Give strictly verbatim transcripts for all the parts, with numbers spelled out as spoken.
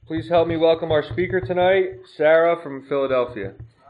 Please help me welcome our speaker tonight, Sarah from Philadelphia.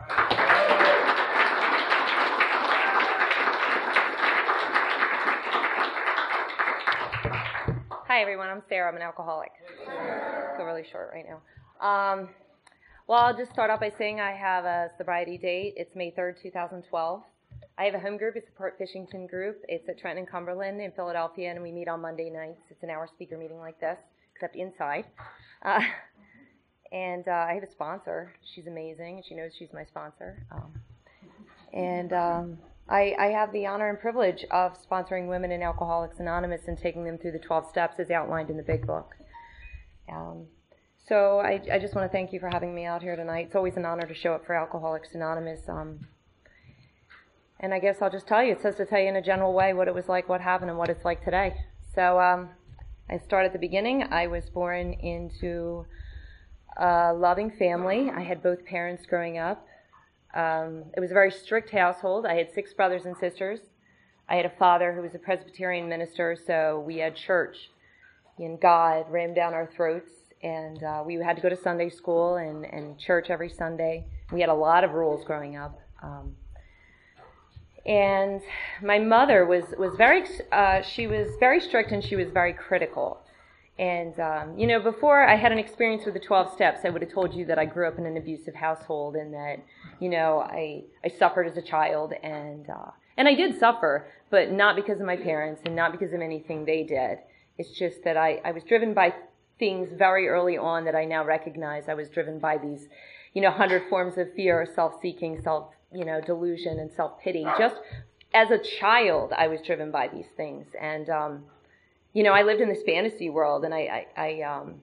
Hi everyone, I'm Sarah. I'm an alcoholic. I feel really short right now. Um, well, I'll just start off by saying I have a sobriety date. It's May third, two thousand twelve. I have a home group. It's a Port Fishington group. It's at Trenton and Cumberland in Philadelphia, and we meet on Monday nights. It's an hour speaker meeting like this, except inside. Uh, and uh, I have a sponsor. She's amazing, and she knows she's my sponsor. Um, and um, I, I have the honor and privilege of sponsoring women in Alcoholics Anonymous and taking them through the twelve steps as outlined in the big book. Um, so I, I just want to thank you for having me out here tonight. It's always an honor to show up for Alcoholics Anonymous. Um, and I guess I'll just tell you, it says to tell you in a general way what it was like, what happened, and what it's like today. So um, I start at the beginning. I was born into a loving family. I had both parents growing up. Um, it was a very strict household. I had six brothers and sisters. I had a father who was a Presbyterian minister, so we had church and God rammed down our throats, and uh, we had to go to Sunday school and, and church every Sunday. We had a lot of rules growing up. Um, and my mother was, was very, uh, she was very strict and she was very critical. And, um, you know, before I had an experience with the twelve steps, I would have told you that I grew up in an abusive household and that, you know, I, I suffered as a child. And, uh, and I did suffer, but not because of my parents and not because of anything they did. It's just that I, I was driven by things very early on that I now recognize. I was driven by these, you know, hundred forms of fear, self-seeking, self, you know, delusion and self-pity. Just as a child, I was driven by these things. And, um, you know, I lived in this fantasy world, and I, I, I, um,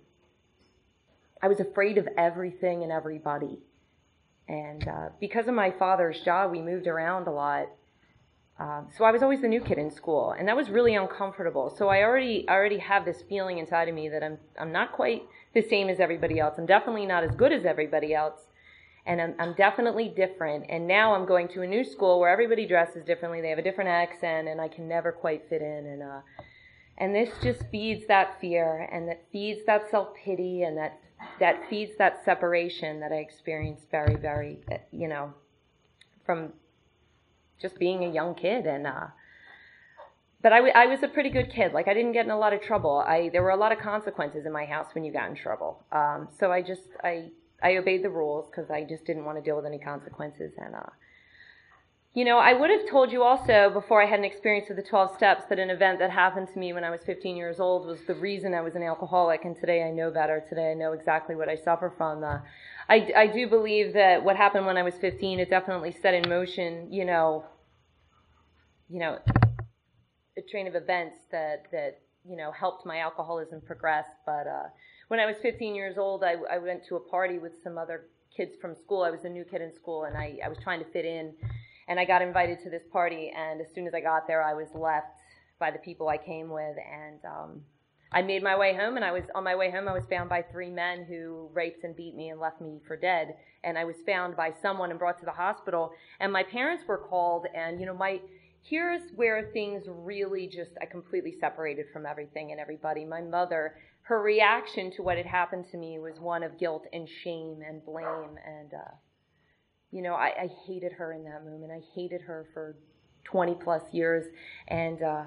I was afraid of everything and everybody. And uh, because of my father's job, we moved around a lot. Um, so I was always the new kid in school, and that was really uncomfortable. So I already, I already have this feeling inside of me that I'm, I'm not quite the same as everybody else. I'm definitely not as good as everybody else, and I'm, I'm definitely different. And now I'm going to a new school where everybody dresses differently. They have a different accent, and I can never quite fit in. And uh, And this just feeds that fear, and that feeds that self-pity, and that that feeds that separation that I experienced very, very, you know, from just being a young kid. And uh, but I, w- I was a pretty good kid. Like, I didn't get in a lot of trouble. I there were a lot of consequences in my house when you got in trouble. Um, so I just I I obeyed the rules because I just didn't want to deal with any consequences. And uh, You know, I would have told you also before I had an experience with the twelve steps that an event that happened to me when I was fifteen years old was the reason I was an alcoholic, and today I know better. Today I know exactly what I suffer from. Uh, I, I do believe that what happened when I was fifteen, it definitely set in motion, you know, you know, a train of events that, that you know, helped my alcoholism progress. But uh, when I was fifteen years old, I, I went to a party with some other kids from school. I was a new kid in school, and I, I was trying to fit in. And I got invited to this party, and as soon as I got there, I was left by the people I came with. And um, I made my way home, and I was on my way home, I was found by three men who raped and beat me and left me for dead. And I was found by someone and brought to the hospital. And my parents were called, and, you know, my here's where things really just, I completely separated from everything and everybody. My mother, her reaction to what had happened to me was one of guilt and shame and blame. And, uh, You know, I, I hated her in that moment. I hated her for twenty plus years. And, uh,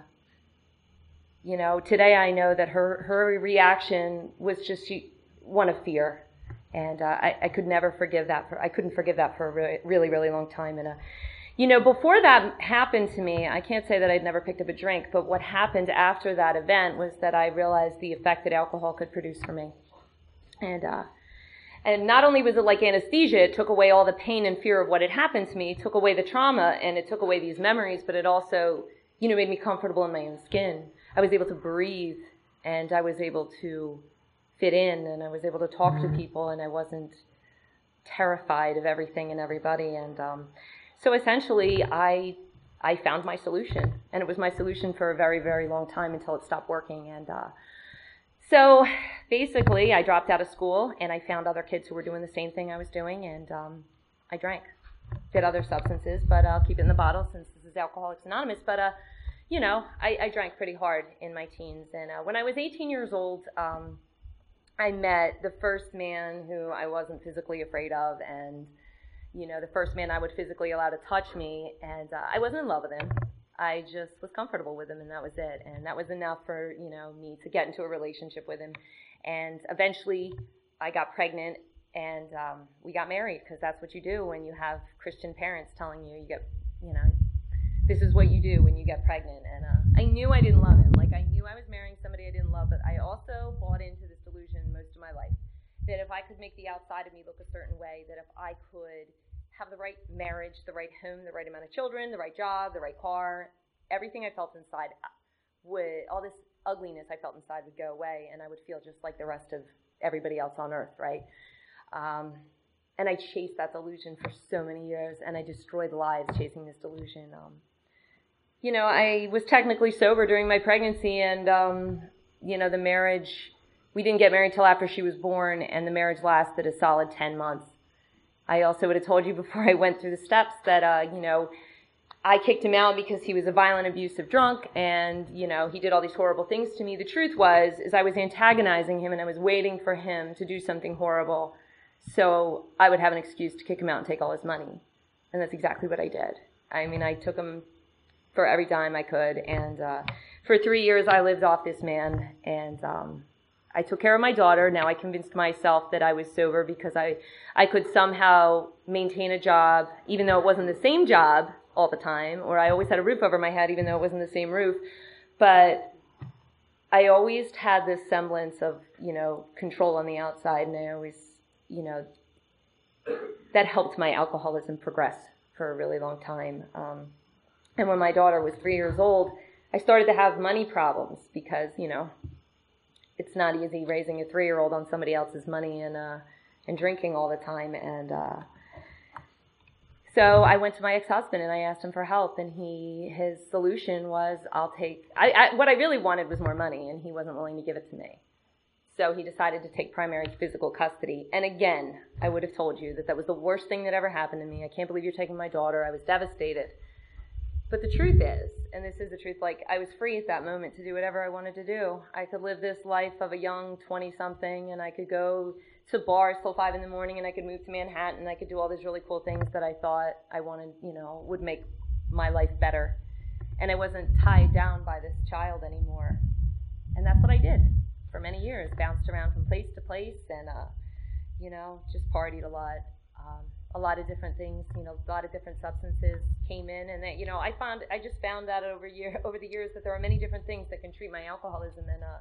you know, today I know that her, her reaction was just she, one of fear. And uh, I, I could never forgive that. For, I couldn't forgive that for a really, really, really long time. And, uh, you know, before that happened to me, I can't say that I'd never picked up a drink, but what happened after that event was that I realized the effect that alcohol could produce for me. And, uh, And not only was it like anesthesia, it took away all the pain and fear of what had happened to me, it took away the trauma, and it took away these memories, but it also, you know, made me comfortable in my own skin. I was able to breathe, and I was able to fit in, and I was able to talk to people, and I wasn't terrified of everything and everybody. And um, so essentially, I I found my solution, and it was my solution for a very, very long time until it stopped working. And uh, so basically, I dropped out of school, and I found other kids who were doing the same thing I was doing, and um, I drank. Did other substances, but I'll keep it in the bottle since this is Alcoholics Anonymous. But, uh, you know, I, I drank pretty hard in my teens. And uh, when I was eighteen years old, um, I met the first man who I wasn't physically afraid of, and, you know, the first man I would physically allow to touch me, and uh, I wasn't in love with him. I just was comfortable with him, and that was it. And that was enough for, you know, me to get into a relationship with him. And eventually I got pregnant, and um, we got married, because that's what you do when you have Christian parents telling you, you get, you know, this is what you do when you get pregnant. And uh, I knew I didn't love him. Like, I knew I was marrying somebody I didn't love, but I also bought into this delusion most of my life that if I could make the outside of me look a certain way, that if I could have the right marriage, the right home, the right amount of children, the right job, the right car, everything I felt inside would, all this ugliness I felt inside would go away, and I would feel just like the rest of everybody else on earth, right? Um, and I chased that delusion for so many years, and I destroyed lives chasing this delusion. Um, you know, I was technically sober during my pregnancy, and, um, you know, the marriage, we didn't get married till after she was born, and the marriage lasted a solid ten months. I also would have told you before I went through the steps that, uh, you know, I kicked him out because he was a violent, abusive drunk, and, you know, he did all these horrible things to me. The truth was, is I was antagonizing him, and I was waiting for him to do something horrible so I would have an excuse to kick him out and take all his money. And that's exactly what I did. I mean, I took him for every dime I could, and uh, for three years I lived off this man, and um, I took care of my daughter. Now I convinced myself that I was sober because I, I could somehow maintain a job, even though it wasn't the same job all the time, or I always had a roof over my head, even though it wasn't the same roof. But I always had this semblance of, you know, control on the outside, and I always, you know, that helped my alcoholism progress for a really long time. Um, and when my daughter was three years old, I started to have money problems because, you know, it's not easy raising a three-year-old on somebody else's money and uh, and drinking all the time. And uh, so I went to my ex-husband and I asked him for help, and he his solution was, I'll take, I, I, what I really wanted was more money, and he wasn't willing to give it to me. So he decided to take primary physical custody. And again, I would have told you that that was the worst thing that ever happened to me. I can't believe you're taking my daughter. I was devastated. But the truth is, and this is the truth, like, I was free at that moment to do whatever I wanted to do. I could live this life of a young twenty-something, and I could go to bars till five in the morning, and I could move to Manhattan, and I could do all these really cool things that I thought I wanted, you know, would make my life better. And I wasn't tied down by this child anymore. And that's what I did for many years. Bounced around from place to place, and, uh, you know, just partied a lot. Um, a lot of different things, you know, a lot of different substances came in, and that, you know, I found, I just found out over year, over the years that there are many different things that can treat my alcoholism. And uh,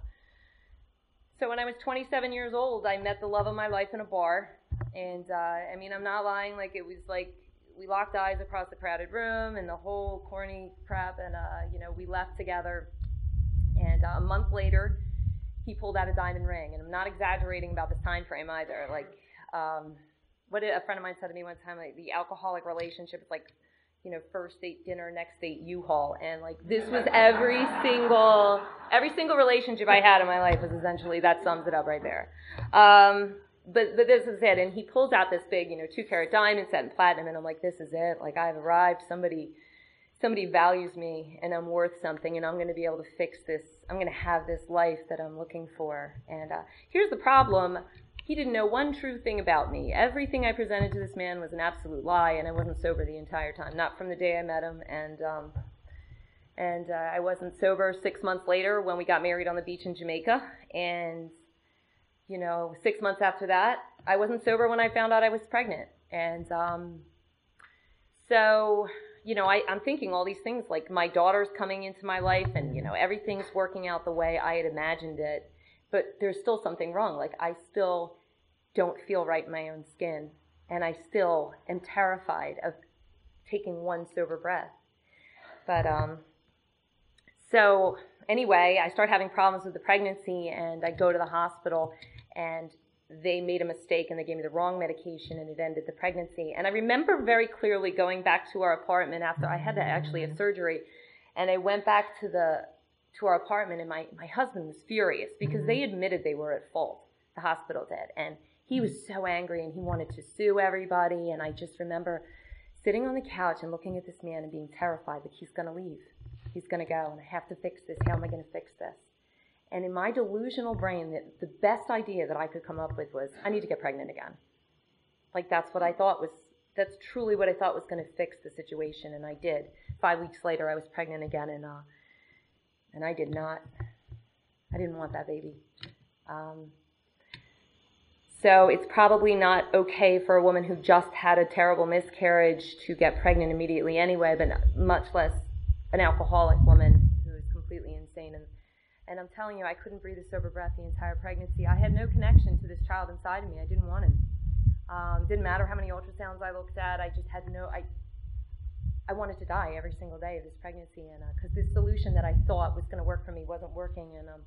so when I was twenty-seven years old, I met the love of my life in a bar, and uh, I mean, I'm not lying, like, it was like, we locked eyes across the crowded room and the whole corny crap, and, uh, you know, we left together, and uh, a month later, he pulled out a diamond ring, and I'm not exaggerating about this time frame either, like, um, what did a friend of mine said to me one time, like, the alcoholic relationship is like, you know, first date dinner, next date U-Haul. And, like, this was every single, every single relationship I had in my life was essentially, that sums it up right there. Um, but, but this is it. And he pulls out this big, you know, two-carat diamond set in platinum, and I'm like, this is it. Like, I've arrived. Somebody, somebody values me, and I'm worth something, and I'm going to be able to fix this. I'm going to have this life that I'm looking for. And uh, here's the problem. He didn't know one true thing about me. Everything I presented to this man was an absolute lie, and I wasn't sober the entire time, not from the day I met him. And um, and uh, I wasn't sober six months later when we got married on the beach in Jamaica. And, you know, six months after that, I wasn't sober when I found out I was pregnant. And um, so, you know, I, I'm thinking all these things, like my daughter's coming into my life, and, you know, everything's working out the way I had imagined it. But there's still something wrong. Like, I still don't feel right in my own skin. And I still am terrified of taking one sober breath. But, um, so anyway, I start having problems with the pregnancy, and I go to the hospital, and they made a mistake, and they gave me the wrong medication, and it ended the pregnancy. And I remember very clearly going back to our apartment after I had to actually have surgery, and I went back to the to our apartment, and my, my husband was furious because they admitted they were at fault. The hospital did. And he was so angry, and he wanted to sue everybody. And I just remember sitting on the couch and looking at this man and being terrified that he's going to leave. He's going to go, and I have to fix this. How am I going to fix this? And in my delusional brain, the, the best idea that I could come up with was, I need to get pregnant again. Like, that's what I thought was, that's truly what I thought was going to fix the situation, and I did. Five weeks later, I was pregnant again, and uh, and I did not, I didn't want that baby. Um, so it's probably not okay for a woman who just had a terrible miscarriage to get pregnant immediately anyway, but much less an alcoholic woman who is completely insane. And, and I'm telling you, I couldn't breathe a sober breath the entire pregnancy. I had no connection to this child inside of me. I didn't want him. Um, didn't matter how many ultrasounds I looked at. I just had no, I I wanted to die every single day of this pregnancy. And because uh, this solution that I thought was going to work for me wasn't working. And um,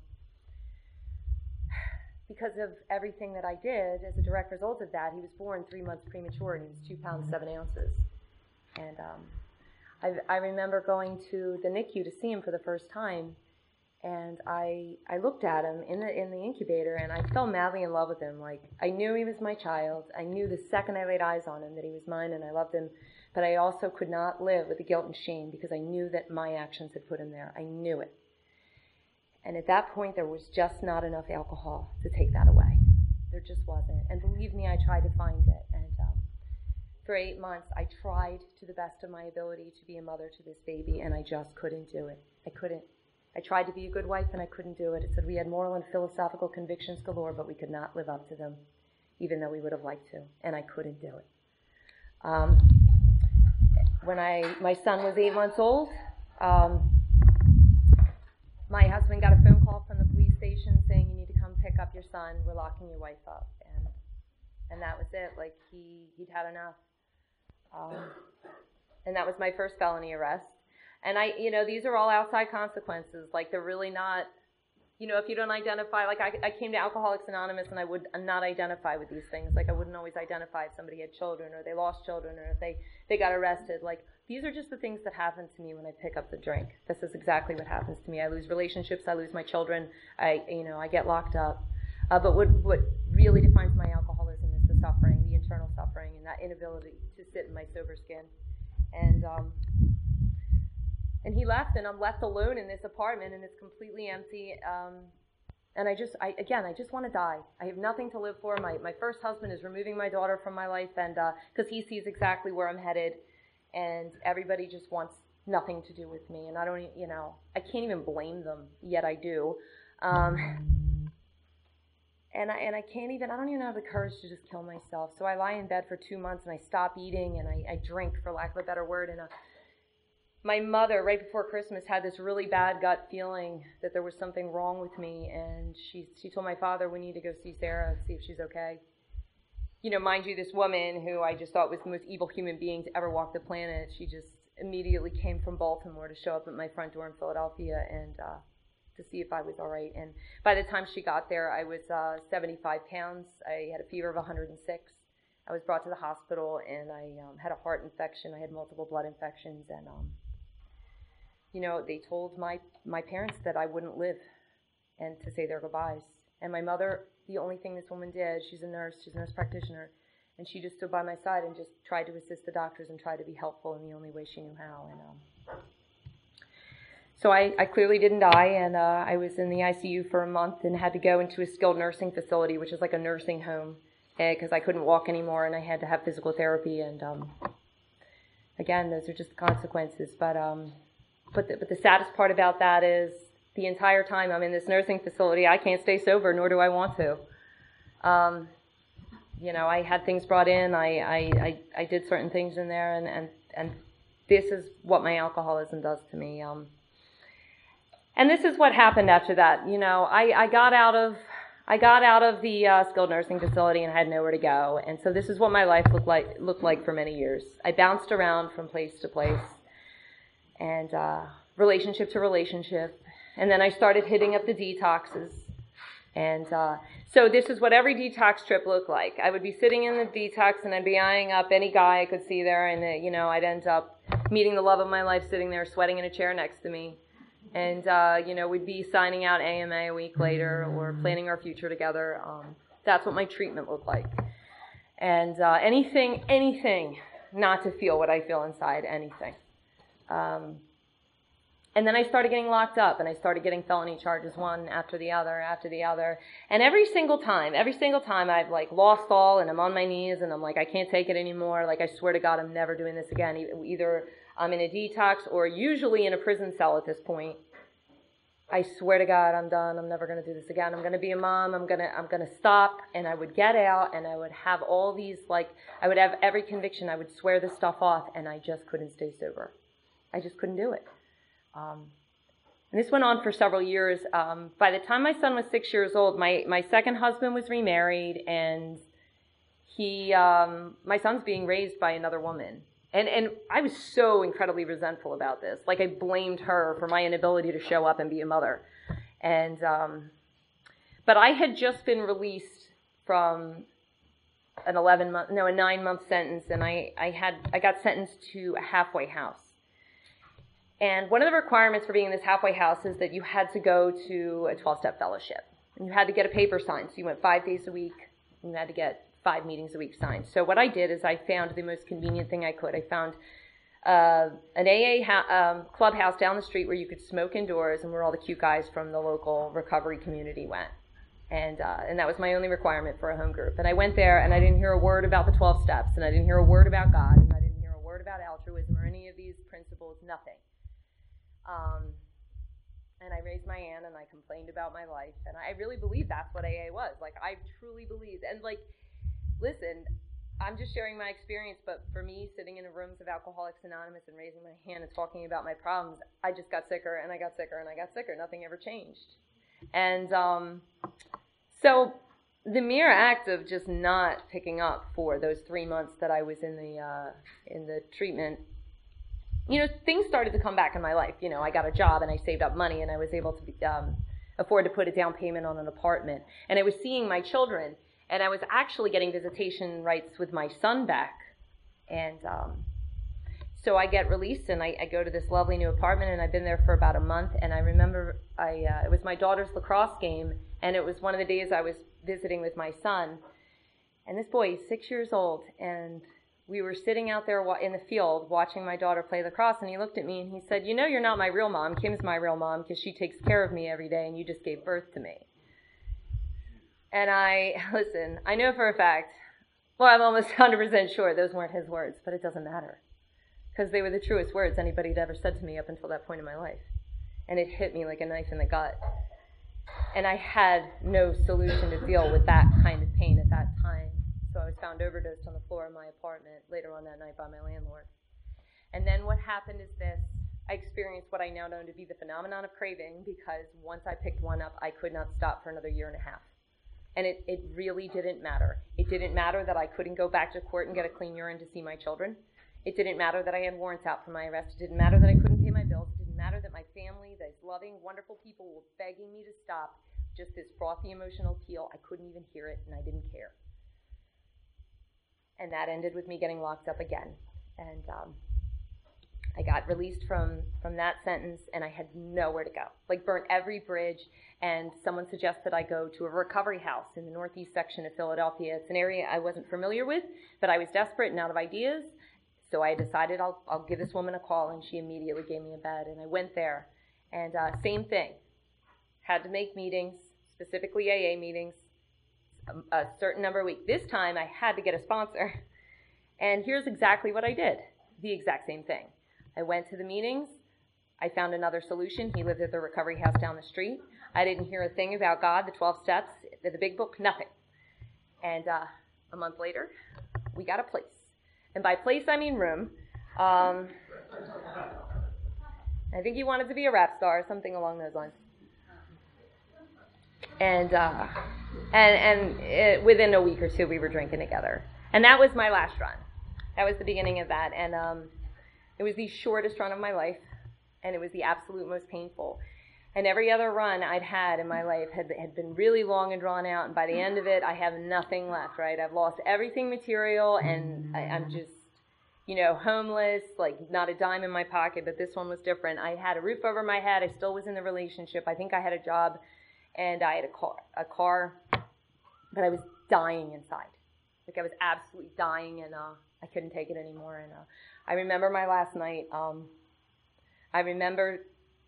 because of everything that I did, as a direct result of that, he was born three months premature, and he was two pounds, seven ounces. And um, I, I remember going to the N I C U to see him for the first time. And I I looked at him in the in the incubator, and I fell madly in love with him. Like, I knew he was my child. I knew the second I laid eyes on him that he was mine, and I loved him. But I also could not live with the guilt and shame because I knew that my actions had put him there. I knew it. And at that point, there was just not enough alcohol to take that away. There just wasn't. And believe me, I tried to find it. And um, for eight months, I tried to the best of my ability to be a mother to this baby, and I just couldn't do it. I couldn't. I tried to be a good wife, and I couldn't do it. It said we had moral and philosophical convictions galore, but we could not live up to them, even though we would have liked to, and I couldn't do it. Um, when I my son was eight months old, um, my husband got a phone call from the police station saying, you need to come pick up your son. We're locking your wife up. And and that was it. Like, he, he'd had enough. Um, and that was my first felony arrest. And I, you know, these are all outside consequences. Like, they're really not, you know, if you don't identify, like I, I came to Alcoholics Anonymous and I would not identify with these things. Like, I wouldn't always identify if somebody had children or they lost children or if they, they got arrested. Like, these are just the things that happen to me when I pick up the drink. This is exactly what happens to me. I lose relationships. I lose my children. I, you know, I get locked up. Uh, but what, what really defines my alcoholism is the suffering, the internal suffering, and that inability to sit in my sober skin. And, um, And he left, and I'm left alone in this apartment, and it's completely empty. Um, and I just, I, again, I just want to die. I have nothing to live for. My my first husband is removing my daughter from my life, and because uh, he sees exactly where I'm headed, and everybody just wants nothing to do with me. And I don't, you know, I can't even blame them, yet I do. Um, and I and I can't even, I don't even have the courage to just kill myself. So I lie in bed for two months, and I stop eating, and I, I drink, for lack of a better word, and. Uh, My mother, right before Christmas, had this really bad gut feeling that there was something wrong with me, and she she told my father, we need to go see Sarah and see if she's okay. You know, mind you, this woman who I just thought was the most evil human being to ever walk the planet, she just immediately came from Baltimore to show up at my front door in Philadelphia and uh, to see if I was all right. And by the time she got there, I was uh, seventy-five pounds. I had a fever of one hundred six. I was brought to the hospital, and I um, had a heart infection. I had multiple blood infections, and um, you know, they told my, my parents that I wouldn't live and to say their goodbyes. And my mother, the only thing this woman did, she's a nurse, she's a nurse practitioner, and she just stood by my side and just tried to assist the doctors and tried to be helpful in the only way she knew how. And um, so I, I clearly didn't die, and uh, I was in the I C U for a month and had to go into a skilled nursing facility, which is like a nursing home, because I couldn't walk anymore and I had to have physical therapy. And um, again, those are just the consequences. But um, But the, but the saddest part about that is the entire time I'm in this nursing facility, I can't stay sober, nor do I want to. Um, you know, I had things brought in. I, I, I, I did certain things in there, and, and, and this is what my alcoholism does to me. Um, and this is what happened after that. You know, I, I got out of I got out of the uh, skilled nursing facility and had nowhere to go. And so this is what my life looked like looked like for many years. I bounced around from place to place. And uh, relationship to relationship. And then I started hitting up the detoxes. And uh, so this is what every detox trip looked like. I would be sitting in the detox, and I'd be eyeing up any guy I could see there. And, uh, you know, I'd end up meeting the love of my life sitting there sweating in a chair next to me. And, uh, you know, we'd be signing out A M A a week later or planning our future together. Um, that's what my treatment looked like. And uh, anything, anything not to feel what I feel inside, anything. Um, And then I started getting locked up, and I started getting felony charges one after the other, after the other. And every single time, every single time I've like lost all, and I'm on my knees, and I'm like, I can't take it anymore. Like, I swear to God, I'm never doing this again. Either I'm in a detox or usually in a prison cell at this point. I swear to God, I'm done. I'm never going to do this again. I'm going to be a mom. I'm going to, I'm going to stop. And I would get out, and I would have all these, like, I would have every conviction. I would swear this stuff off, and I just couldn't stay sober. I just couldn't do it. Um, and this went on for several years. Um, by the time my son was six years old, my, my second husband was remarried, and he, um, my son's being raised by another woman. And, and I was so incredibly resentful about this. Like, I blamed her for my inability to show up and be a mother. And, um, but I had just been released from an eleven month, no, a nine month sentence, and I, I had, I got sentenced to a halfway house. And one of the requirements for being in this halfway house is that you had to go to a twelve-step fellowship. And you had to get a paper signed. So you went five days a week, and you had to get five meetings a week signed. So what I did is I found the most convenient thing I could. I found uh, an A A ha- um, clubhouse down the street where you could smoke indoors, and where all the cute guys from the local recovery community went. And uh, and that was my only requirement for a home group. And I went there, and I didn't hear a word about the twelve steps, and I didn't hear a word about God, and I didn't hear a word about altruism or any of these principles, nothing. Um, and I raised my hand, and I complained about my life, and I really believed that's what A A was. Like, I truly believed. And, like, listen, I'm just sharing my experience, but for me, sitting in the rooms of Alcoholics Anonymous and raising my hand and talking about my problems, I just got sicker, and I got sicker, and I got sicker. Nothing ever changed. And um, so the mere act of just not picking up for those three months that I was in the uh, in the treatment, you know, things started to come back in my life. You know, I got a job, and I saved up money, and I was able to be, um, afford to put a down payment on an apartment. And I was seeing my children, and I was actually getting visitation rights with my son back. And um, so I get released, and I, I go to this lovely new apartment, and I've been there for about a month. And I remember I uh, it was my daughter's lacrosse game, and it was one of the days I was visiting with my son. And this boy, he's six years old, and we were sitting out there in the field watching my daughter play lacrosse, and he looked at me and he said, "You know, you're not my real mom. Kim's my real mom because she takes care of me every day, and you just gave birth to me." And I, listen, I know for a fact, well, I'm almost one hundred percent sure those weren't his words, but it doesn't matter because they were the truest words anybody had ever said to me up until that point in my life. And it hit me like a knife in the gut. And I had no solution to deal with that kind of pain at that time. So I was found overdosed on the floor of my apartment later on that night by my landlord. And then what happened is this. I experienced what I now know to be the phenomenon of craving, because once I picked one up, I could not stop for another year and a half. And it, it really didn't matter. It didn't matter that I couldn't go back to court and get a clean urine to see my children. It didn't matter that I had warrants out for my arrest. It didn't matter that I couldn't pay my bills. It didn't matter that my family, these loving, wonderful people were begging me to stop. Just this frothy emotional appeal. I couldn't even hear it, and I didn't care. And that ended with me getting locked up again. And um, I got released from, from that sentence, and I had nowhere to go. Like, burnt every bridge, and someone suggested I go to a recovery house in the northeast section of Philadelphia. It's an area I wasn't familiar with, but I was desperate and out of ideas. So I decided I'll, I'll give this woman a call, and she immediately gave me a bed. And I went there, and uh, same thing. Had to make meetings, specifically A A meetings, a, a certain number a week. This time I had to get a sponsor. And here's exactly what I did. The exact same thing. I went to the meetings. I found another solution. He lived at the recovery house down the street. I didn't hear a thing about God, the twelve steps, the, the big book, nothing. And uh, a month later, we got a place. And by place, I mean room. Um, I think he wanted to be a rap star, something along those lines. And uh, and and it, within a week or two, we were drinking together. And that was my last run. That was the beginning of that. And um, it was the shortest run of my life, and it was the absolute most painful. And every other run I'd had in my life had had been really long and drawn out. And by the end of it, I have nothing left, right? I've lost everything material, and I, I'm just, you know, homeless, like not a dime in my pocket. But this one was different. I had a roof over my head. I still was in the relationship. I think I had a job. And I had a car, a car, but I was dying inside. Like, I was absolutely dying, and uh, I couldn't take it anymore. And uh, I remember my last night. Um, I remember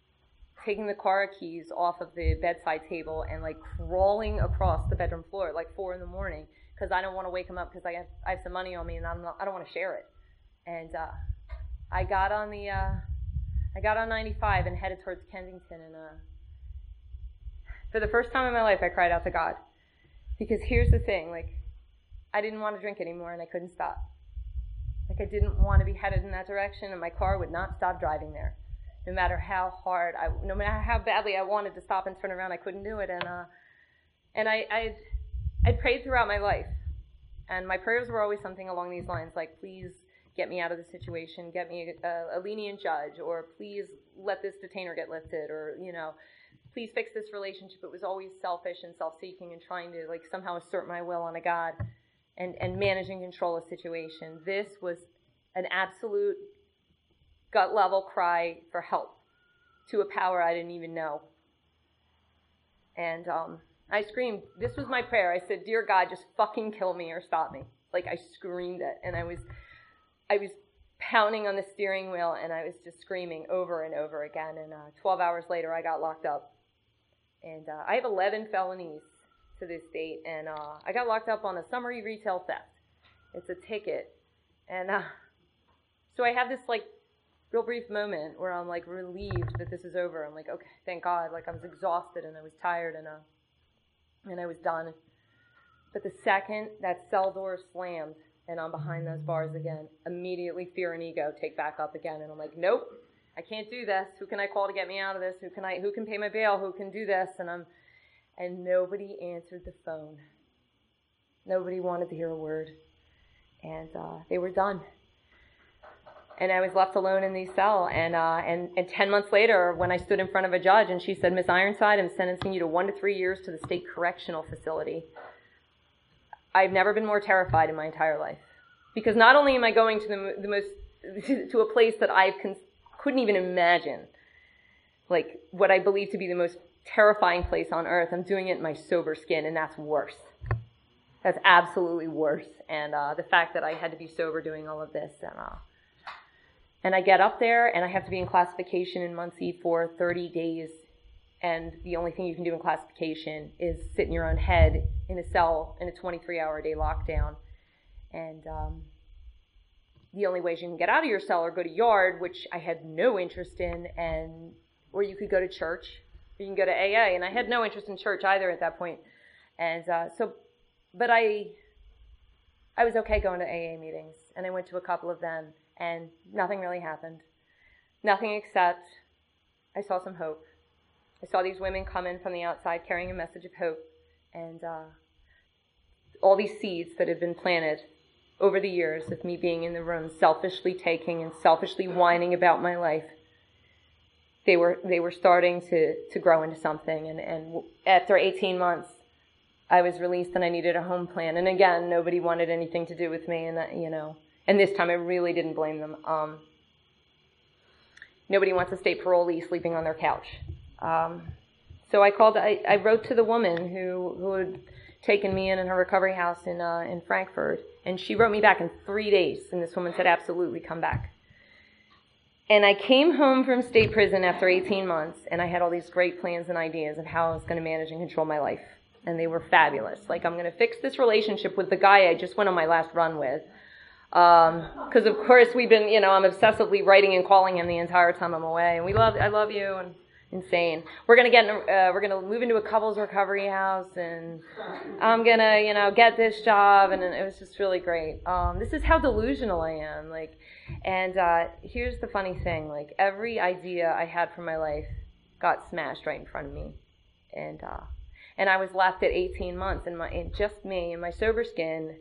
taking the car keys off of the bedside table and like crawling across the bedroom floor at like four in the morning because I don't want to wake him up because I have, I have some money on me and I'm not, I don't want to share it. And uh, I got on the uh, I got on ninety-five and headed towards Kensington, and uh, for the first time in my life I cried out to God, because here's the thing, like I didn't want to drink anymore and I couldn't stop. Like I didn't want to be headed in that direction, and my car would not stop driving there. No matter how hard, I, no matter how badly I wanted to stop and turn around, I couldn't do it. And uh, and I, I'd, I'd prayed throughout my life, and my prayers were always something along these lines, like, please get me out of the situation, get me a, a lenient judge, or please let this detainer get lifted, or, you know, please fix this relationship. It was always selfish and self-seeking and trying to, like, somehow assert my will on a God and, and manage and control a situation. This was an absolute gut level cry for help to a power I didn't even know. And um, I screamed. This was my prayer. I said, "Dear God, just fucking kill me or stop me." Like I screamed it, and I was, I was pounding on the steering wheel, and I was just screaming over and over again. And uh, twelve hours later, I got locked up, and uh, I have eleven felonies to this date, and uh, I got locked up on a summary retail theft. It's a ticket, and uh, so I have this like real brief moment where I'm like relieved that this is over. I'm like, okay, thank God. Like I was exhausted and I was tired and uh, and I was done. But the second that cell door slammed and I'm behind those bars again, immediately fear and ego take back up again. And I'm like, nope, I can't do this. Who can I call to get me out of this? Who can I? Who can pay my bail? Who can do this? And I'm, and nobody answered the phone. Nobody wanted to hear a word, and uh, they were done. And I was left alone in the cell. And, uh, and and ten months later, when I stood in front of a judge and she said, "Miss Ironside, I'm sentencing you to one to three years to the state correctional facility," I've never been more terrified in my entire life. Because not only am I going to the, the most, to a place that I con- couldn't even imagine, like what I believe to be the most terrifying place on earth, I'm doing it in my sober skin, and that's worse. That's absolutely worse. And uh, the fact that I had to be sober doing all of this, and uh, And I get up there, and I have to be in classification in Muncie for thirty days. And the only thing you can do in classification is sit in your own head in a cell in a twenty-three hour a day lockdown. And um, the only ways you can get out of your cell are go to yard, which I had no interest in, and or you could go to church, or you can go to A A. And I had no interest in church either at that point. And uh, so, but I, I was okay going to A A meetings, and I went to a couple of them. And nothing really happened. Nothing except I saw some hope. I saw these women come in from the outside carrying a message of hope. And uh, all these seeds that had been planted over the years of me being in the room, selfishly taking and selfishly whining about my life, they were they were starting to, to grow into something. And, and after eighteen months, I was released and I needed a home plan. And again, nobody wanted anything to do with me. And, that, you know... And this time I really didn't blame them. Um, nobody wants a state parolee sleeping on their couch. Um, so I called, I, I wrote to the woman who, who had taken me in in her recovery house in, uh, in Frankfurt. And she wrote me back in three days. And this woman said, absolutely, come back. And I came home from state prison after eighteen months. And I had all these great plans and ideas of how I was going to manage and control my life. And they were fabulous. Like, I'm going to fix this relationship with the guy I just went on my last run with. Because, um, of course, we've been, you know, I'm obsessively writing and calling him the entire time I'm away. And we love, I love you, and insane. We're going to get, uh, we're going to move into a couples recovery house, and I'm going to, you know, get this job. And it was just really great. Um, this is how delusional I am. Like, and uh, here's the funny thing. Like, every idea I had for my life got smashed right in front of me. And, uh, and I was left at eighteen months, and my, and just me in my sober skin.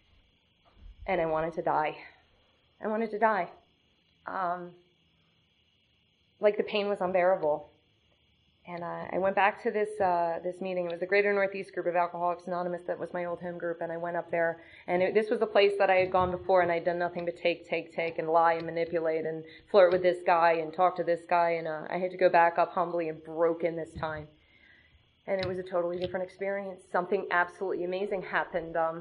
And I wanted to die. I wanted to die. Um, like the pain was unbearable. And I, I went back to this uh, this meeting. It was the Greater Northeast group of Alcoholics Anonymous. That was my old home group. And I went up there. And it, this was a place that I had gone before. And I'd done nothing but take, take, take, and lie and manipulate and flirt with this guy and talk to this guy. And uh, I had to go back up humbly and broken this time. And it was a totally different experience. Something absolutely amazing happened. Um,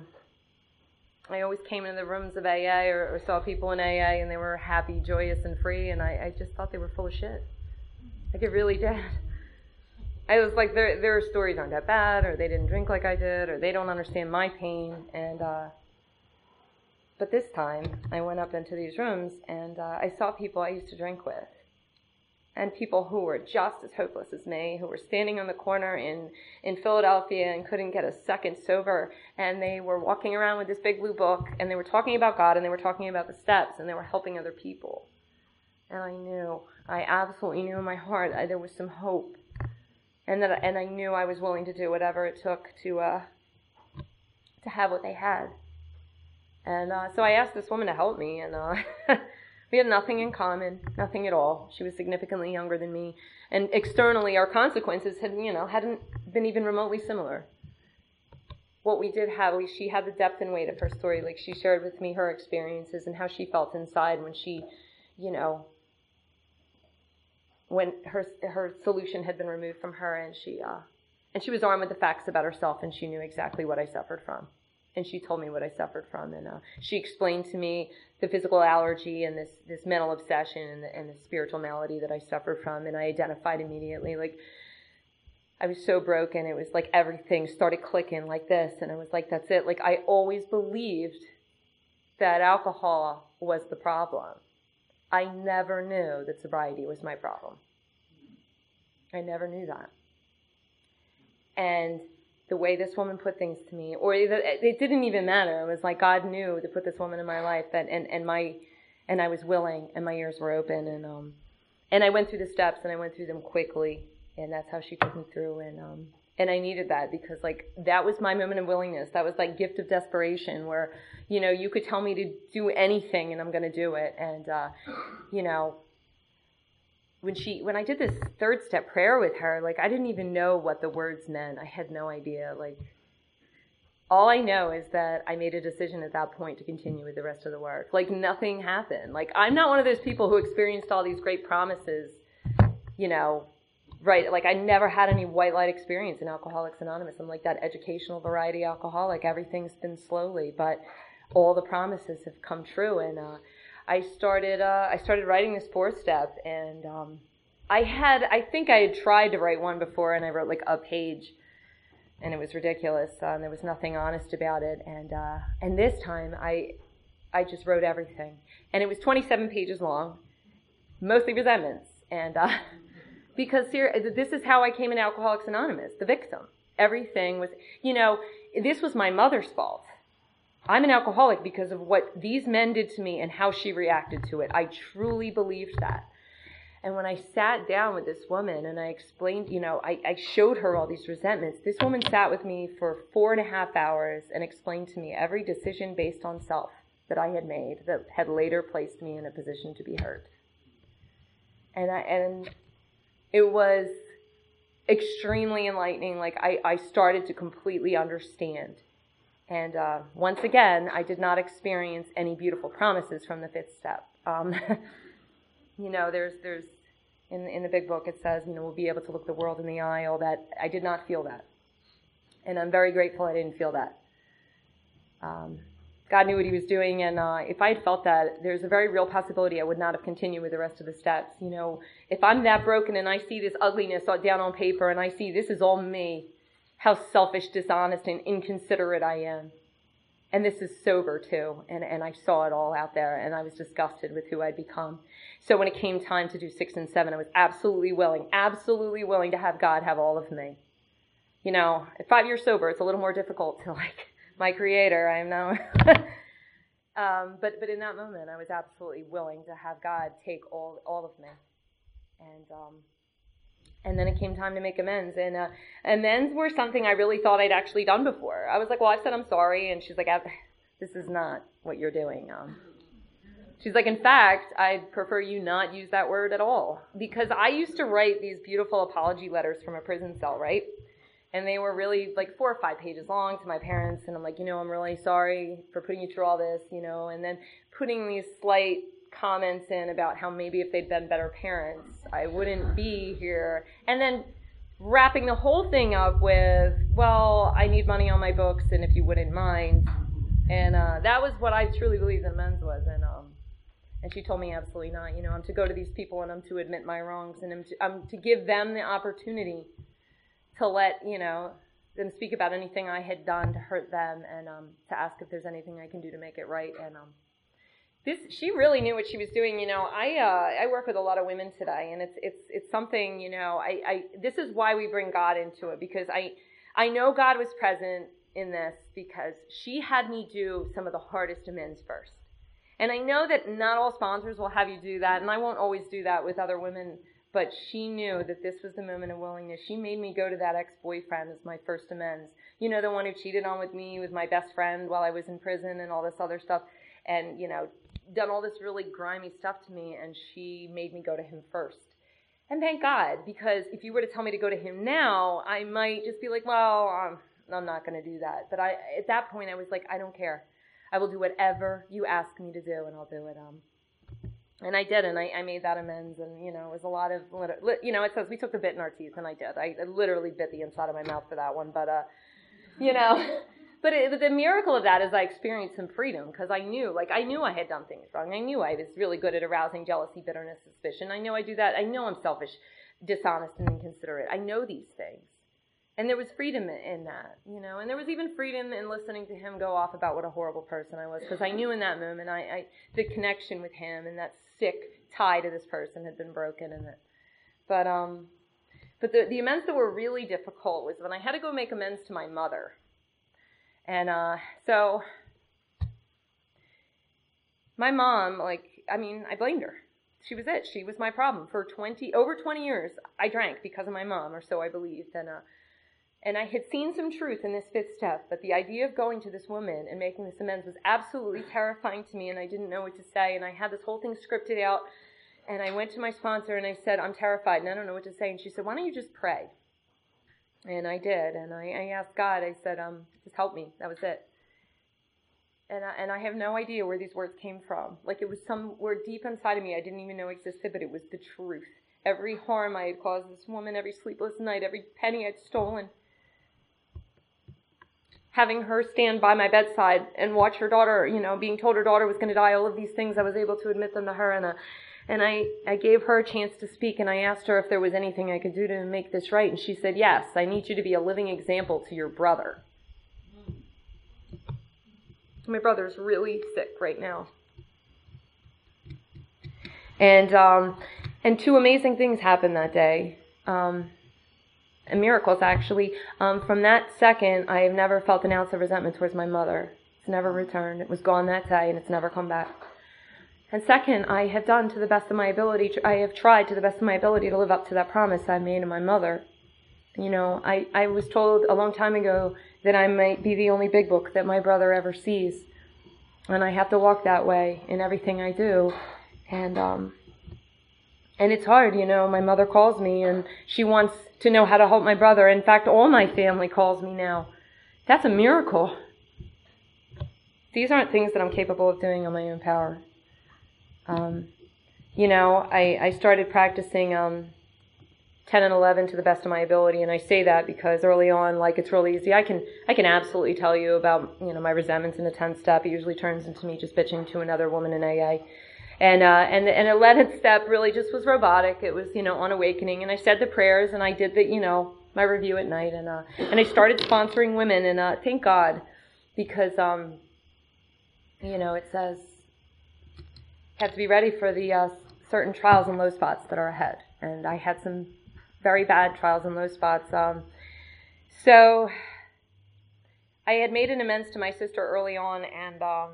I always came into the rooms of A A or, or saw people in A A and they were happy, joyous, and free, and I, I just thought they were full of shit. Like, it really did. I was like, their their stories aren't that bad, or they didn't drink like I did, or they don't understand my pain. And uh, but this time, I went up into these rooms, and uh, I saw people I used to drink with, and people who were just as hopeless as me, who were standing on the corner in, in Philadelphia and couldn't get a second sober, and they were walking around with this big blue book, and they were talking about God, and they were talking about the steps, and they were helping other people. And I knew, I absolutely knew in my heart I, there was some hope, and that, and I knew I was willing to do whatever it took to uh, to have what they had. And uh, so I asked this woman to help me, and uh, we had nothing in common, nothing at all. She was significantly younger than me, and externally our consequences had, you know, hadn't been even remotely similar. What we did have, we, she had the depth and weight of her story. Like, she shared with me her experiences and how she felt inside when she, you know, when her her solution had been removed from her, and she uh, and she was armed with the facts about herself, and she knew exactly what I suffered from. And she told me what I suffered from, and uh, she explained to me the physical allergy and this, this mental obsession and the, and the spiritual malady that I suffered from, and I identified immediately. Like, I was so broken, it was like everything started clicking like this, and I was like, that's it. Like, I always believed that alcohol was the problem. I never knew that sobriety was my problem. I never knew that. And the way this woman put things to me, or it, it didn't even matter. It was like God knew to put this woman in my life, that and, and my and I was willing, and my ears were open, and um and I went through the steps, and I went through them quickly, and that's how she took me through, and um and I needed that, because like that was my moment of willingness. That was like gift of desperation, where, you know, you could tell me to do anything, and I'm going to do it, and uh, you know. When she, when I did this third step prayer with her, like, I didn't even know what the words meant. I had no idea. Like, all I know is that I made a decision at that point to continue with the rest of the work. Like, nothing happened. Like, I'm not one of those people who experienced all these great promises, you know, right? Like, I never had any white light experience in Alcoholics Anonymous. I'm like that educational variety alcoholic. Everything's been slowly, but all the promises have come true. And, uh, I started uh, I started writing this fourth step, and um, I had, I think I had tried to write one before, and I wrote like a page, and it was ridiculous, uh, and there was nothing honest about it, and uh, and this time I I just wrote everything, and it was twenty-seven pages long, mostly resentments, and uh, because here, this is how I came into Alcoholics Anonymous, the victim. Everything was, you know, this was my mother's fault. I'm an alcoholic because of what these men did to me and how she reacted to it. I truly believed that. And when I sat down with this woman and I explained, you know, I, I showed her all these resentments, this woman sat with me for four and a half hours and explained to me every decision based on self that I had made that had later placed me in a position to be hurt. And I, and it was extremely enlightening. Like, I, I started to completely understand. And uh, once again, I did not experience any beautiful promises from the fifth step. Um, you know, there's, there's in, in the big book, it says, you know, we'll be able to look the world in the eye, all that. I did not feel that. And I'm very grateful I didn't feel that. Um, God knew what he was doing, and uh, if I had felt that, there's a very real possibility I would not have continued with the rest of the steps. You know, if I'm that broken and I see this ugliness down on paper and I see this is all me, how selfish, dishonest, and inconsiderate I am. And this is sober, too. And, and I saw it all out there, and I was disgusted with who I'd become. So when it came time to do six and seven, I was absolutely willing, absolutely willing to have God have all of me. You know, at five years sober, it's a little more difficult to, like, my Creator, I am now. um, but, but in that moment, I was absolutely willing to have God take all, all of me. And, um... And then it came time to make amends. And uh, amends were something I really thought I'd actually done before. I was like, well, I've said I'm sorry. And she's like, this is not what you're doing. Um, she's like, in fact, I'd prefer you not use that word at all. Because I used to write these beautiful apology letters from a prison cell, right? And they were really like four or five pages long to my parents. And I'm like, you know, I'm really sorry for putting you through all this, you know. And then putting these slight comments in about how maybe if they'd been better parents, I wouldn't be here. And then wrapping the whole thing up with, well, I need money on my books, and if you wouldn't mind. And uh, that was what I truly believed in amends was. And um, And she told me absolutely not. You know, I'm to go to these people and I'm to admit my wrongs, and I'm to, I'm to give them the opportunity to let, you know, them speak about anything I had done to hurt them, and um, to ask if there's anything I can do to make it right. And um, this, she really knew what she was doing. You know, I uh, I work with a lot of women today, and it's it's it's something. You know, I, I this is why we bring God into it, because I I know God was present in this because she had me do some of the hardest amends first. And I know that not all sponsors will have you do that, and I won't always do that with other women. But she knew that this was the moment of willingness. She made me go to that ex-boyfriend as my first amends. You know, the one who cheated on with me, with my best friend while I was in prison and all this other stuff. And, you know, done all this really grimy stuff to me. And she made me go to him first. And thank God, because if you were to tell me to go to him now, I might just be like, well, um, I'm not going to do that. But I, at that point, I was like, I don't care. I will do whatever you ask me to do, and I'll do it. Um, And I did, and I, I made that amends, and, you know, it was a lot of, you know, it says we took the bit in our teeth, and I did. I, I literally bit the inside of my mouth for that one, but, uh, you know, but it, the miracle of that is I experienced some freedom, because I knew, like, I knew I had done things wrong. I knew I was really good at arousing jealousy, bitterness, suspicion. I know I do that. I know I'm selfish, dishonest, and inconsiderate. I know these things. And there was freedom in that, you know, and there was even freedom in listening to him go off about what a horrible person I was, because I knew in that moment I, I the connection with him and that sick tie to this person had been broken, and that, but um, but the the amends that were really difficult was when I had to go make amends to my mother, and uh, so my mom, like, I mean, I blamed her. She was it. She was my problem for twenty over twenty years. I drank because of my mom, or so I believed, and uh. And I had seen some truth in this fifth step, but the idea of going to this woman and making this amends was absolutely terrifying to me, and I didn't know what to say, and I had this whole thing scripted out, and I went to my sponsor, and I said, I'm terrified, and I don't know what to say, and she said, why don't you just pray? And I did, and I, I asked God, I said, um, just help me. That was it. And I, and I have no idea where these words came from. Like, it was some word deep inside of me I didn't even know existed, but it was the truth. Every harm I had caused this woman, every sleepless night, every penny I'd stolen, having her stand by my bedside and watch her daughter, you know, being told her daughter was going to die, all of these things, I was able to admit them to her. And, uh, and I, I gave her a chance to speak, and I asked her if there was anything I could do to make this right. And she said, yes, I need you to be a living example to your brother. My brother's really sick right now. And, um, and two amazing things happened that day. Um, And miracles, actually. Um, from that second, I have never felt an ounce of resentment towards my mother. It's never returned. It was gone that day, and it's never come back. And second, I have done to the best of my ability, I have tried to the best of my ability to live up to that promise I made to my mother. You know, I, I was told a long time ago that I might be the only big book that my brother ever sees. And I have to walk that way in everything I do. And, um... And it's hard, you know, my mother calls me and she wants to know how to help my brother. In fact, all my family calls me now. That's a miracle. These aren't things that I'm capable of doing on my own power. Um, you know, I, I started practicing um, ten and eleven to the best of my ability, and I say that because early on, like, it's real easy. I can I can absolutely tell you about, you know, my resentments in the tenth step. It usually turns into me just bitching to another woman in A A. And, uh, and, and eleventh step really just was robotic. It was, you know, on awakening. And I said the prayers, and I did the, you know, my review at night. And, uh, and I started sponsoring women. And, uh, thank God, because, um, you know, it says, have to be ready for the, uh, certain trials and low spots that are ahead. And I had some very bad trials and low spots. Um, so I had made an amends to my sister early on, and, um,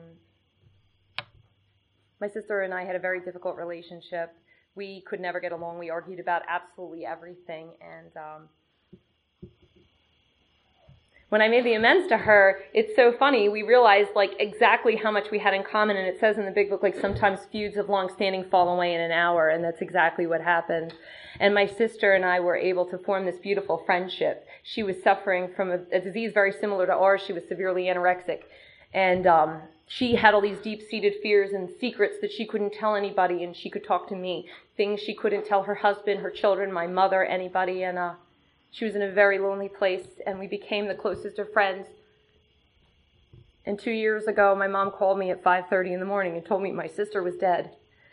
my sister and I had a very difficult relationship. We could never get along. We argued about absolutely everything. And um, when I made the amends to her, it's so funny. We realized, like, exactly how much we had in common. And it says in the big book, like, sometimes feuds of long standing fall away in an hour. And that's exactly what happened. And my sister and I were able to form this beautiful friendship. She was suffering from a, a disease very similar to ours. She was severely anorexic. And um, she had all these deep-seated fears and secrets that she couldn't tell anybody, and she could talk to me. Things she couldn't tell her husband, her children, my mother, anybody. And uh, she was in a very lonely place, and we became the closest of friends. And two years ago, my mom called me at five thirty in the morning and told me my sister was dead.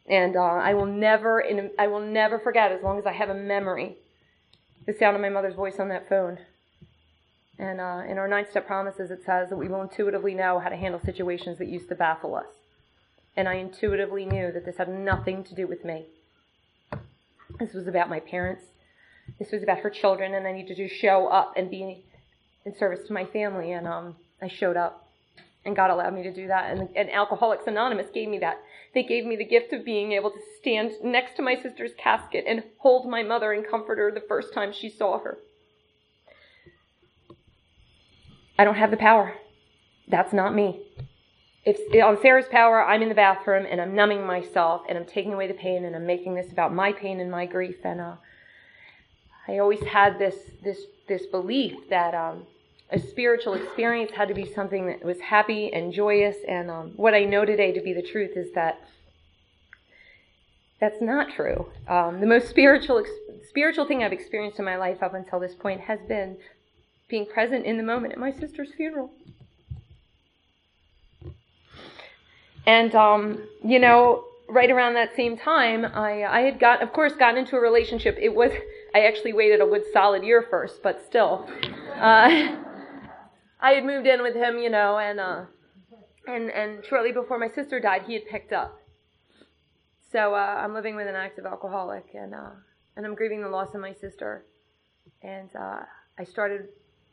And uh, I will never, in, I will never forget, as long as I have a memory, the sound of my mother's voice on that phone. And uh, in our nine-step promises, it says that we will intuitively know how to handle situations that used to baffle us. And I intuitively knew that this had nothing to do with me. This was about my parents. This was about her children, and I needed to show up and be in service to my family. And um, I showed up, and God allowed me to do that. And, and Alcoholics Anonymous gave me that. They gave me the gift of being able to stand next to my sister's casket and hold my mother and comfort her the first time she saw her. I don't have the power. That's not me. If on Sarah's power, I'm in the bathroom and I'm numbing myself and I'm taking away the pain and I'm making this about my pain and my grief. And uh, I always had this this this belief that um, a spiritual experience had to be something that was happy and joyous. And um, what I know today to be the truth is that that's not true. Um, the most spiritual spiritual thing I've experienced in my life up until this point has been being present in the moment at my sister's funeral. And, um, you know, right around that same time, I, I had got, of course, gotten into a relationship. It was, I actually waited a good solid year first, but still. Uh, I had moved in with him, you know, and, uh, and, and shortly before my sister died, he had picked up. So, uh, I'm living with an active alcoholic, and, uh, and I'm grieving the loss of my sister. And, uh, I started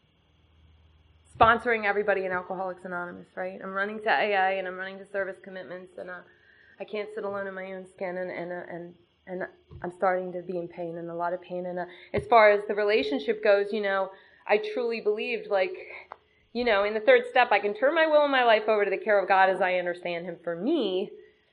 sponsoring everybody in Alcoholics Anonymous, right? I'm running to A A and I'm running to service commitments, and uh, I can't sit alone in my own skin, and and uh, and and I'm starting to be in pain and a lot of pain. And uh, as far as the relationship goes, you know, I truly believed, like, you know, in the third step, I can turn my will and my life over to the care of God as I understand Him for me.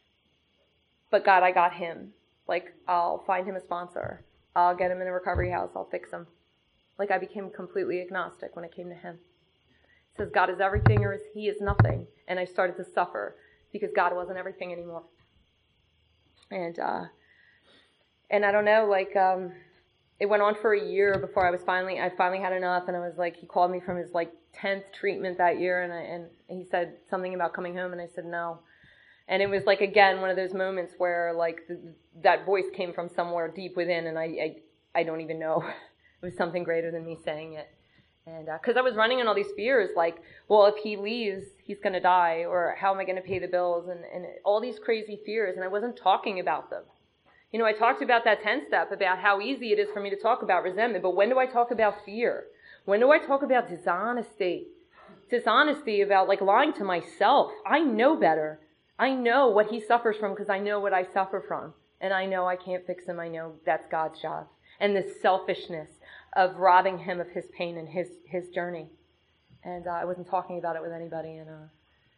But God, I got Him. Like, I'll find Him a sponsor. I'll get Him in a recovery house. I'll fix Him. Like, I became completely agnostic when it came to Him. It says God is everything or He is nothing. And I started to suffer because God wasn't everything anymore. And, uh, and I don't know, like, um, it went on for a year before I was finally, I finally had enough. And I was like, he called me from his like tenth treatment that year. And I, and he said something about coming home. And I said, no. And it was like, again, one of those moments where like the, that voice came from somewhere deep within. And I, I, I don't even know. It was something greater than me saying it. And because uh, I was running on all these fears, like, well, if he leaves, he's going to die, or how am I going to pay the bills, and, and all these crazy fears, and I wasn't talking about them. You know, I talked about that tenth step, about how easy it is for me to talk about resentment, but when do I talk about fear? When do I talk about dishonesty? Dishonesty about, like, lying to myself. I know better. I know what he suffers from because I know what I suffer from, and I know I can't fix him. I know that's God's job. And this selfishness of robbing him of his pain and his, his journey. And uh, I wasn't talking about it with anybody. And uh,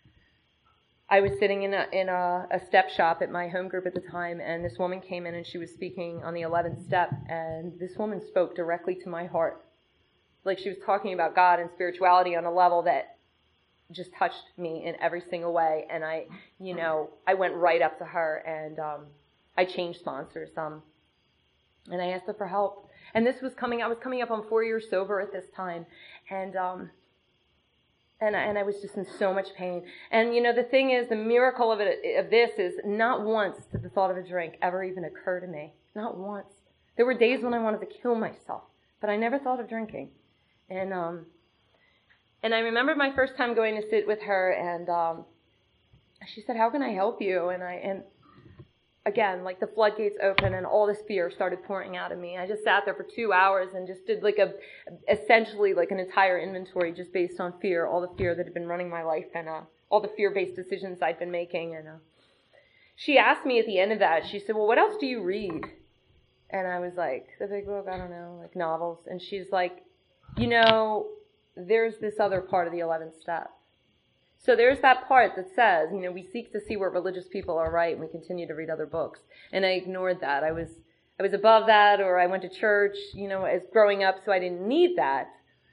I was sitting in a in a, a step shop at my home group at the time, and this woman came in and she was speaking on the eleventh step, and this woman spoke directly to my heart. Like she was talking about God and spirituality on a level that just touched me in every single way. And I, you know, I went right up to her, and um, I changed sponsors. Um, and I asked her for help. And this was coming, I was coming up on four years sober at this time. And, um, and, I, and I was just in so much pain. And, you know, the thing is, the miracle of it, of this is not once did the thought of a drink ever even occur to me. Not once. There were days when I wanted to kill myself, but I never thought of drinking. And, um, and I remember my first time going to sit with her, and, um, she said, how can I help you? And I, and, again, like the floodgates opened and all this fear started pouring out of me. I just sat there for two hours and just did like a, essentially like an entire inventory just based on fear, all the fear that had been running my life, and uh, all the fear-based decisions I'd been making. And uh, she asked me at the end of that, she said, well, what else do you read? And I was like, the big book, I don't know, like novels. And she's like, you know, there's this other part of the eleventh step. So there's that part that says, you know, we seek to see what religious people are right, and we continue to read other books. And I ignored that. I was I was above that, or I went to church, you know, as growing up, so I didn't need that.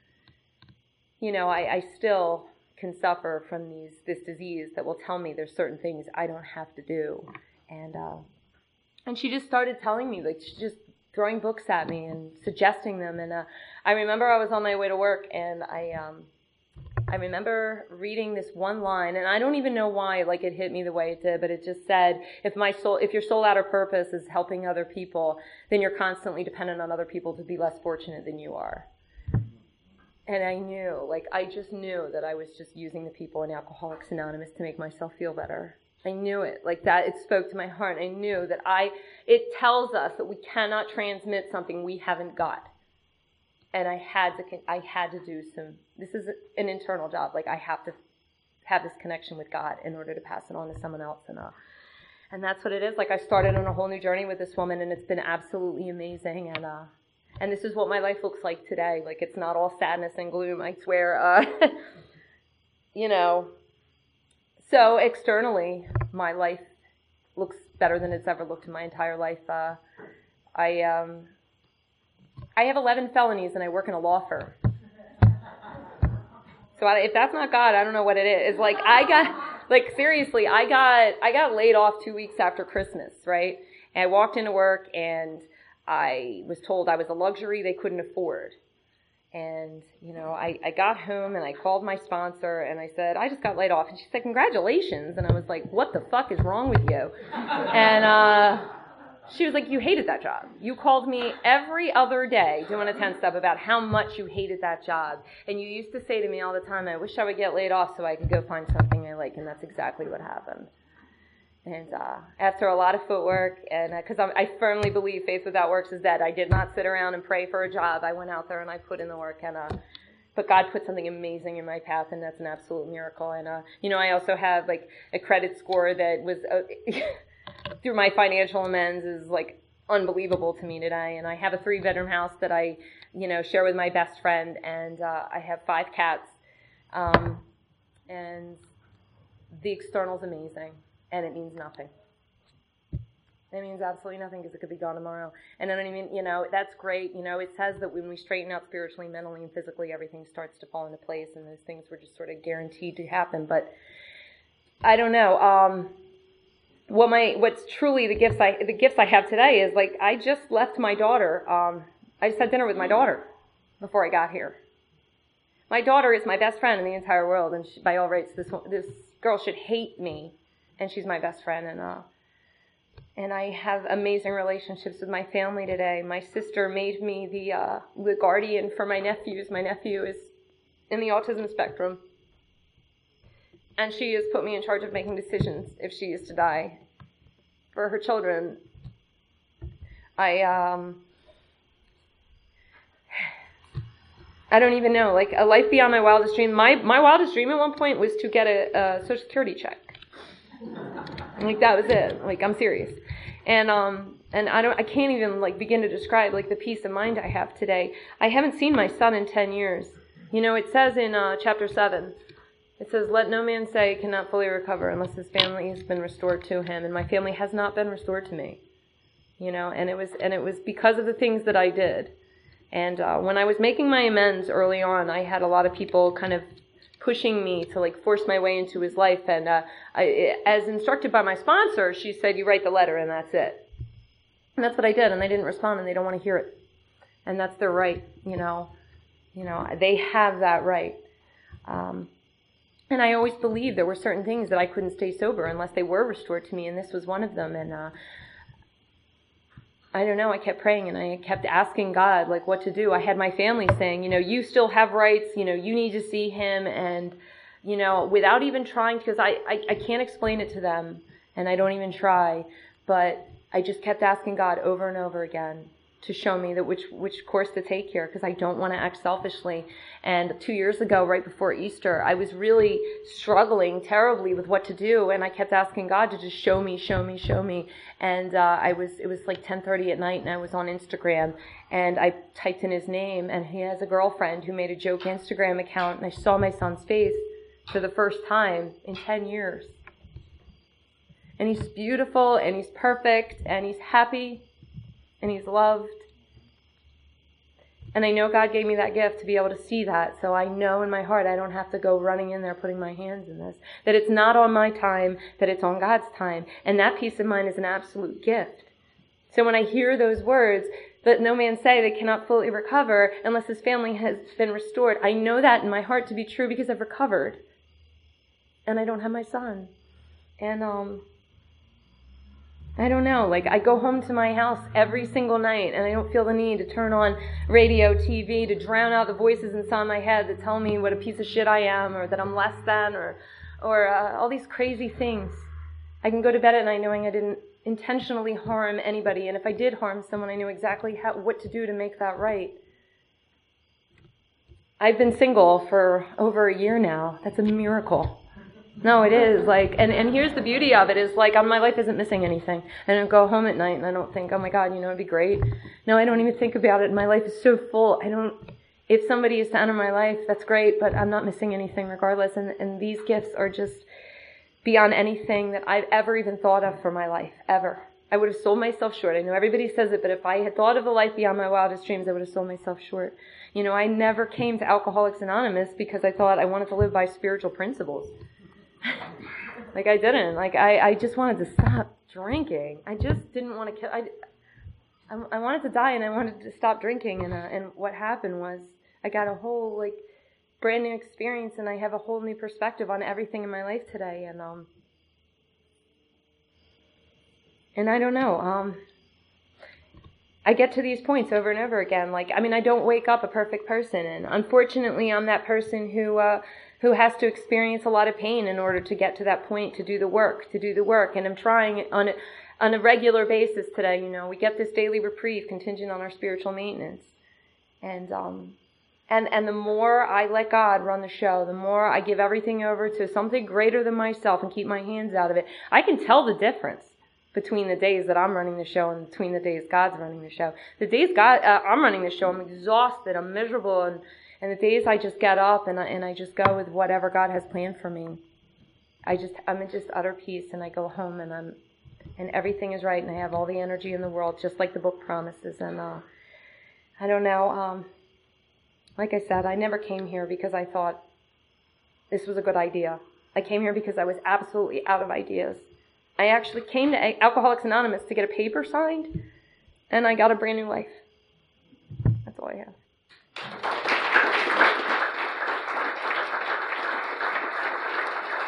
You know, I, I still can suffer from these this disease that will tell me there's certain things I don't have to do. And uh, and she just started telling me, like, she just throwing books at me and suggesting them. And uh, I remember I was on my way to work, and I um, I remember reading this one line, and I don't even know why, like it hit me the way it did, but it just said, if my soul, if your sole outer purpose is helping other people, then you're constantly dependent on other people to be less fortunate than you are. And I knew, like, I just knew that I was just using the people in Alcoholics Anonymous to make myself feel better. I knew it, like that, it spoke to my heart. I knew that I, it tells us that we cannot transmit something we haven't got. And I had to, I had to do some, this is an internal job. Like I have to have this connection with God in order to pass it on to someone else. And, uh, and that's what it is. Like I started on a whole new journey with this woman, and it's been absolutely amazing. And, uh, and this is what my life looks like today. Like it's not all sadness and gloom, I swear. Uh, you know, so externally, my life looks better than it's ever looked in my entire life. Uh, I, um, I have eleven felonies and I work in a law firm. So I, if that's not God, I don't know what it is. It's like I got, like seriously, I got, I got laid off two weeks after Christmas, right? And I walked into work and I was told I was a luxury they couldn't afford. And, you know, I, I got home and I called my sponsor and I said, I just got laid off. And she said, congratulations. And I was like, what the fuck is wrong with you? And, uh, she was like, you hated that job. You called me every other day doing a ten-step about how much you hated that job. And you used to say to me all the time, I wish I would get laid off so I could go find something I like. And that's exactly what happened. And uh, after a lot of footwork, and because uh, I firmly believe faith without works is dead, I did not sit around and pray for a job. I went out there and I put in the work. And uh, but God put something amazing in my path, and that's an absolute miracle. And, uh, you know, I also have, like, a credit score that was... Uh, through my financial amends is like unbelievable to me today. And I have a three bedroom house that I, you know, share with my best friend. And, uh, I have five cats. Um, and the external's amazing, and it means nothing. It means absolutely nothing because it could be gone tomorrow. And I don't even, you know, that's great. You know, it says that when we straighten out spiritually, mentally, and physically, everything starts to fall into place, and those things were just sort of guaranteed to happen. But I don't know. Um, What my what's truly the gifts I the gifts I have today is like I just left my daughter. Um, I just had dinner with my daughter before I got here. My daughter is my best friend in the entire world, and she, by all rights, this this girl should hate me, and she's my best friend. And uh, and I have amazing relationships with my family today. My sister made me the uh, the guardian for my nephews. My nephew is in the autism spectrum. And she has put me in charge of making decisions if she is to die for her children. I, um, I don't even know, like a life beyond my wildest dream. My, my wildest dream at one point was to get a, a Social Security check. Like that was it. Like I'm serious. And, um, and I don't, I can't even like begin to describe like the peace of mind I have today. I haven't seen my son in ten years. You know, it says in, uh, chapter seven, it says, let no man say he cannot fully recover unless his family has been restored to him. And my family has not been restored to me. You know, and it was and it was because of the things that I did. And uh, when I was making my amends early on, I had a lot of people kind of pushing me to like force my way into his life. And uh, I, as instructed by my sponsor, she said, you write the letter and that's it. And that's what I did. And they didn't respond, and they don't want to hear it. And that's their right, you know. You know, they have that right. Um And I always believed there were certain things that I couldn't stay sober unless they were restored to me, and this was one of them. And uh, I don't know, I kept praying, and I kept asking God, like, what to do. I had my family saying, you know, you still have rights, you know, you need to see him, and, you know, without even trying, because I, I, I can't explain it to them, and I don't even try, but I just kept asking God over and over again to show me that which which course to take here, because I don't want to act selfishly. And two years ago, right before Easter, I was really struggling terribly with what to do, and I kept asking God to just show me, show me, show me. And uh, I was it was like ten thirty at night, and I was on Instagram, and I typed in his name, and he has a girlfriend who made a joke Instagram account, and I saw my son's face for the first time in ten years. And he's beautiful, and he's perfect, and he's happy, and he's loved. And I know God gave me that gift to be able to see that. So I know in my heart I don't have to go running in there putting my hands in this. That it's not on my time, that it's on God's time. And that peace of mind is an absolute gift. So when I hear those words, Let no man say they cannot fully recover unless his family has been restored. I know that in my heart to be true because I've recovered. And I don't have my son. And, um, I don't know, like I go home to my house every single night and I don't feel the need to turn on radio, T V, to drown out the voices inside my head that tell me what a piece of shit I am or that I'm less than or, or uh, all these crazy things. I can go to bed at night knowing I didn't intentionally harm anybody, and if I did harm someone, I knew exactly how, what to do to make that right. I've been single for over a year now. That's a miracle. No, it is. Like, and, and here's the beauty of it is like, my life isn't missing anything. I don't go home at night and I don't think, oh my God, you know, it'd be great. No, I don't even think about it. My life is so full. I don't, if somebody is to enter my life, that's great, but I'm not missing anything regardless. And, and these gifts are just beyond anything that I've ever even thought of for my life, ever. I would have sold myself short. I know everybody says it, but if I had thought of a life beyond my wildest dreams, I would have sold myself short. You know, I never came to Alcoholics Anonymous because I thought I wanted to live by spiritual principles. Like I didn't. Like I, I just wanted to stop drinking. I just didn't want to kill. I, I, I wanted to die and I wanted to stop drinking. And uh, and what happened was I got a whole like brand new experience and I have a whole new perspective on everything in my life today. And um. And I don't know. Um. I get to these points over and over again. Like I mean, I don't wake up a perfect person, and unfortunately, I'm that person who. Uh, who has to experience a lot of pain in order to get to that point, to do the work, to do the work. And I'm trying on a, on a regular basis today, you know, we get this daily reprieve contingent on our spiritual maintenance. And, um, and, and the more I let God run the show, the more I give everything over to something greater than myself and keep my hands out of it, I can tell the difference between the days that I'm running the show and between the days God's running the show. The days God, uh, I'm running the show, I'm exhausted, I'm miserable, and And the days I just get up and I, and I just go with whatever God has planned for me, I just I'm in just utter peace, and I go home and I'm and everything is right, and I have all the energy in the world, just like the book promises. And uh, I don't know. Um, like I said, I never came here because I thought this was a good idea. I came here because I was absolutely out of ideas. I actually came to Alcoholics Anonymous to get a paper signed, and I got a brand new life. That's all I have.